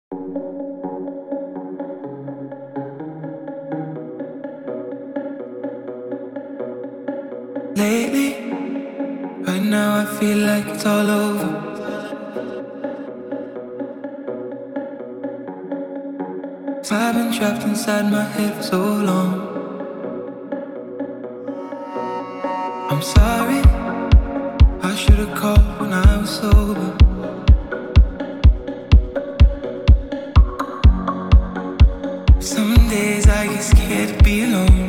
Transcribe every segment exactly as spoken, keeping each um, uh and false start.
Lately, right now I feel like it's all over. So I've been trapped inside my head for so long. I'm sorry, I should've called when I was sober. Some days I get scared to be alone.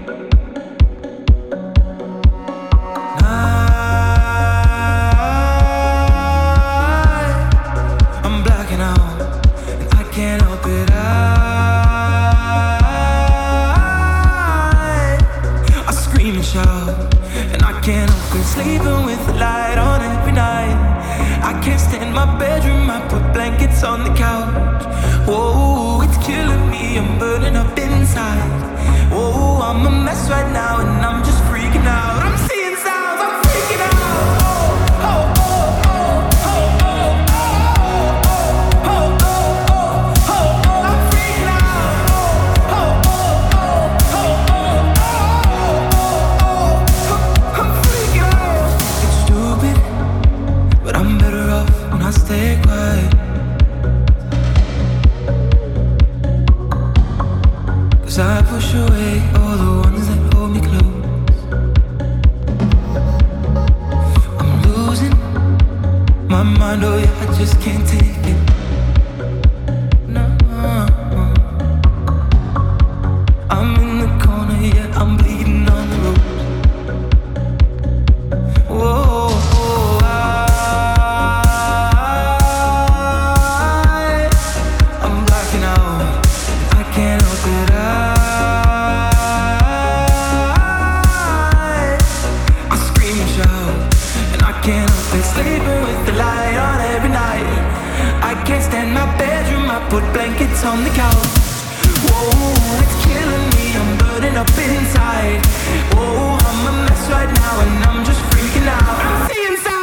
Sleeping with the light on every night. I can't stand my bedroom, I put blankets on the couch. Whoa, it's killing me, I'm burning up inside. Whoa, I'm a mess right now and I'm just freaking out. I'm seeing sounds, I'm freaking out. Oh, oh, oh, oh, oh, oh, oh, oh, oh, oh, oh, I'm freaking out. Oh, oh, oh, oh, oh, oh, I'm freaking out. It's stupid, but I'm better off when I stay quiet. Cause I push away all the ones that hold me close. I'm losing my mind, oh yeah, I just can't take it. No, I'm in the corner, yeah, I'm bleeding on the road. Whoa, I, I'm blacking out, I can't help it. I Can't help it, sleeping with the light on every night. I can't stand my bedroom, I put blankets on the couch. Whoa, it's killing me, I'm burning up inside. Whoa, I'm a mess right now and I'm just freaking out. I'm seeing signs.